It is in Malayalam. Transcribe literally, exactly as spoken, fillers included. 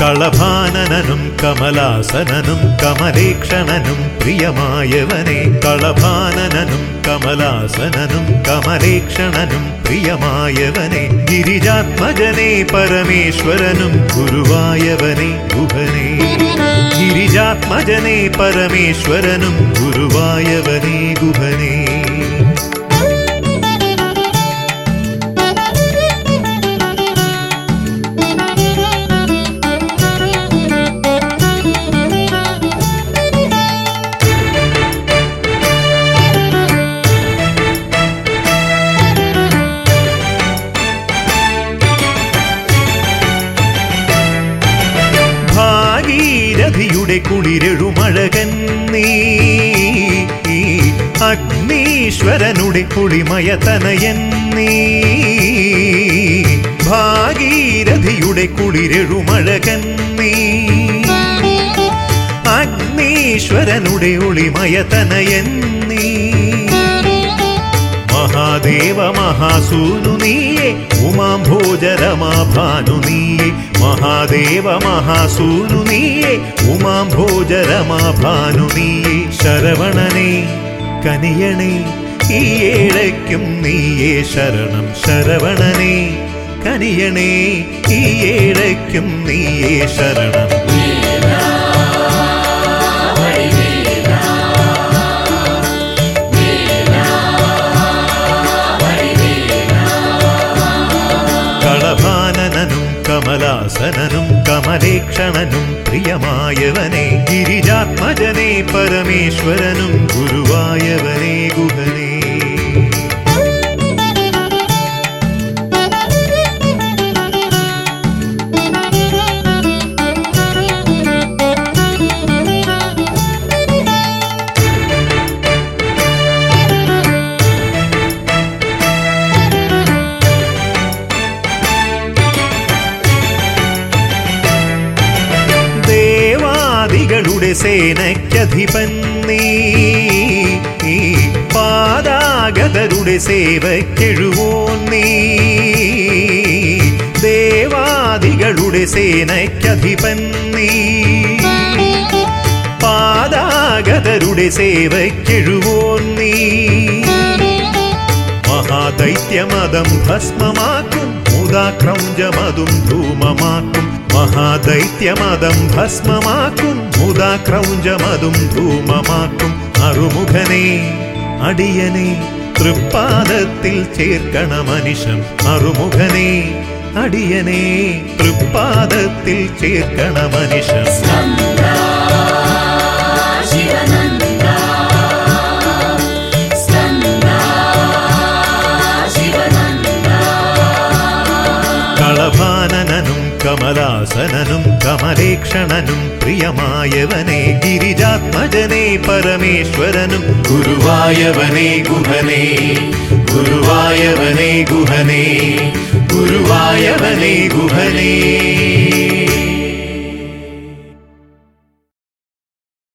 കളഭാനനനും കമലാസനനും കമലേക്ഷണനും പ്രിയമായവനെ കളഭാനനനും കമലാസനനും കമലേക്ഷണനും പ്രിയമായവനെ ഗിരിജാത്മജനെ പരമേശ്വരനും ഗുരുവായവനെ ഗുഹനേ ഗിരിജാത്മജനെ പരമേശ്വരനും ഗുരുവായവനെ ഗുഹനേ ഭാഗീരഥിയുടെ കുളിരെഴുമഴകൻ നീ അഗ്നീശ്വരനുടെ കുളിമയതനയൻ നീ ഭാഗീരഥിയുടെ കുളിരെഴുമഴകൻ നീ അഗ്നീശ്വരനുടെ ഒളിമയതനയൻ നീ മഹാദേവ മഹാസൂനു നീയേ ഉമാംഭോജരമാഭാനു നീയേ മഹാദേവ മഹാസൂനു നീയേ ഉമാംഭോജരമാഭാനു നീയേ ശരവണനേ കനിയണേ ഈ ഏഴയ്ക്കും നീയേ ശരണം ശരവണനേ കനിയണേ ഈ ഏഴയ്ക്കും നീയേ ശരണം കളഭാനനനും കമലാസനനും കമലേക്ഷണനും പ്രിയമായവനെ ഗിരിജാത്മജനെ പരമേശ്വരനും ഗുരുവായവനെ ഗുഹനേ ദേവാദികളുടെ സേനയ്ക്കധിപൻ നീ പാദാഗതരുടെ സേവക്കെഴുവോൻ നീ ദേവാദികളുടെ സേനയ്ക്കധിപൻ നീ പാദാഗതരുടെ സേവക്കെഴുവോൻ നീ മഹാദൈത്യമതം ഭസ്മമാക്കും മുദാക്രൗഞ്ചമതും ധൂമമാക്കും മഹാദൈത്യമതം ഭസ്മമാക്കും മുദാക്രൗഞ്ചമതും ധൂമമാക്കും അറുമുഖനേ അടിയനെ തൃപ്പാദത്തിൽ ചേർക്കണമനിശം അറുമുഖനേ അടിയനെ തൃപ്പാദത്തിൽ ചേർക്കണമനിശം കളഭാനനനും കമലാസനനും കമലേക്ഷണനും പ്രിയമായവനെ ഗിരിജാത്മജനെ പരമേശ്വരനും ഗുരുവായവനെ ഗുഹനേ ഗുരുവായവനെ ഗുഹനേ ഗുരുവായവനെ ഗുഹനേ